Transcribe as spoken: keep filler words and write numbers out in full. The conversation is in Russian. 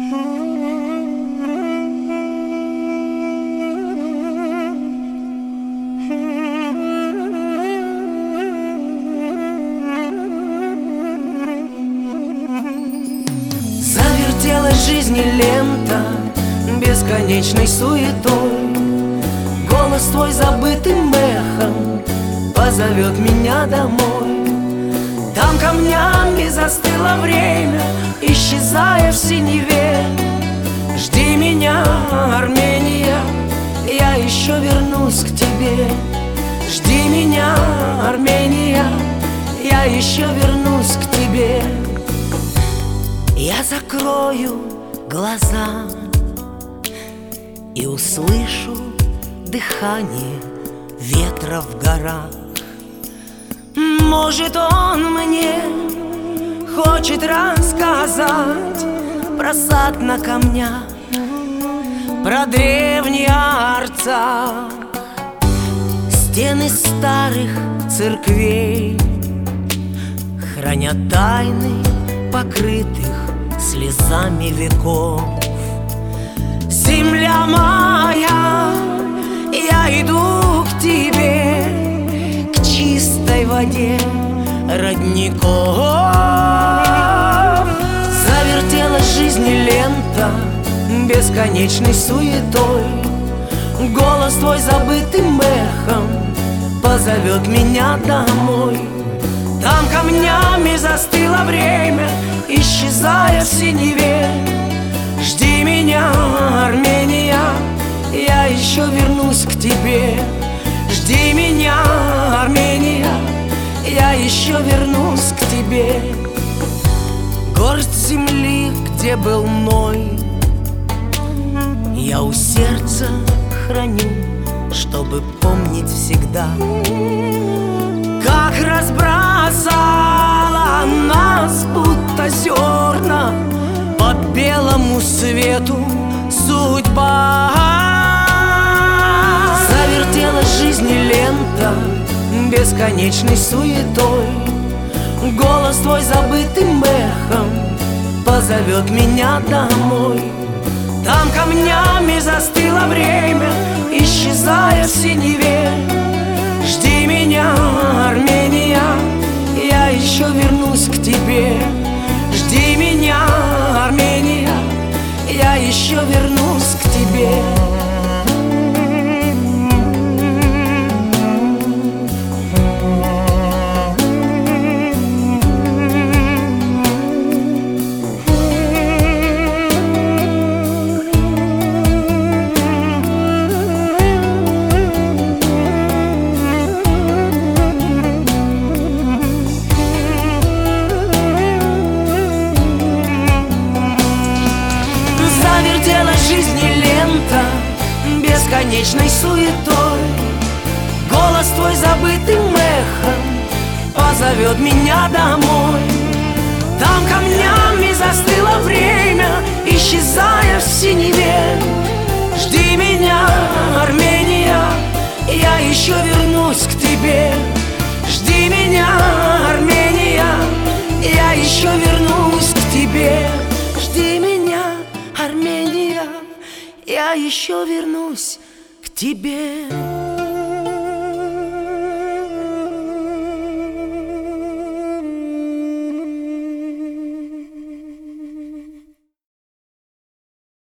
Завертелась жизни лента бесконечной суетой. Голос твой забытым эхом позовет меня домой. Там камнями застыло время, исчезая в синеве. Жди меня, Армения, я еще вернусь к тебе. Жди меня, Армения, я еще вернусь к тебе. Я закрою глаза и услышу дыхание ветра в горах. Может, он мне хочет рассказать про сад на камнях, про древний Арцах, стены старых церквей хранят тайны покрытых слезами веков. Земля моя, я иду к тебе, к чистой воде родников. Завертелась жизни лента бесконечной суетой. Голос твой забытым эхом позовет меня домой. Там камнями застыло время, исчезая в синеве. Жди меня, Армения, я еще вернусь к тебе. Жди меня, Армения, я еще вернусь к тебе. Горсть земли, где был Ной, я у сердца храню, чтобы помнить всегда. Как разбросала нас, будто зерна, по белому свету судьба. Завертелась жизни лента бесконечной суетой. Голос твой забытым эхом позовет меня домой. Там камнями застыло время, исчезая в синеве. Жди меня, Армения, я еще вернусь к тебе. Жди меня, Армения, я еще вернусь к тебе. Бесконечной суетой. Голос твой забытым эхом позовет меня домой. Там камнями застыло время, исчезая в синеве. Жди меня, Армения, я еще вернусь к тебе. Жди меня, Армения, я еще вернусь к тебе. Жди меня, Армения, я еще вернусь к тебе.